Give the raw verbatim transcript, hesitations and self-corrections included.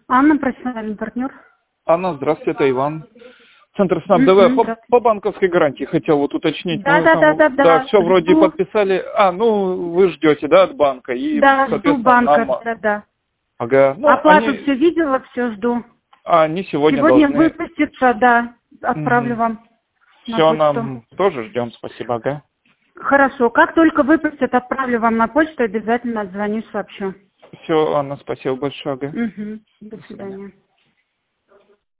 Анна, профессиональный партнер. Анна, здравствуйте, это Иван. Центр СНАП. Мгм, Давай по, здравствуйте. по банковской гарантии хотел вот уточнить. Да, Ну, да, там, да, да, да. все вроде Жду. подписали. А, ну вы ждете, да, от банка. И, Да, жду соответственно, банка, нам... да, да. Ага. Ну, Оплату они, все видела, все жду. а, они сегодня Сегодня должны... выпустится, да. Отправлю вам на Все, почту. нам тоже ждем, спасибо, ага. Хорошо. Как только выпустят, отправлю вам на почту, обязательно отзвоню, сообщу. Все, Анна, спасибо большое, ага. Угу. До До свидания. свидания.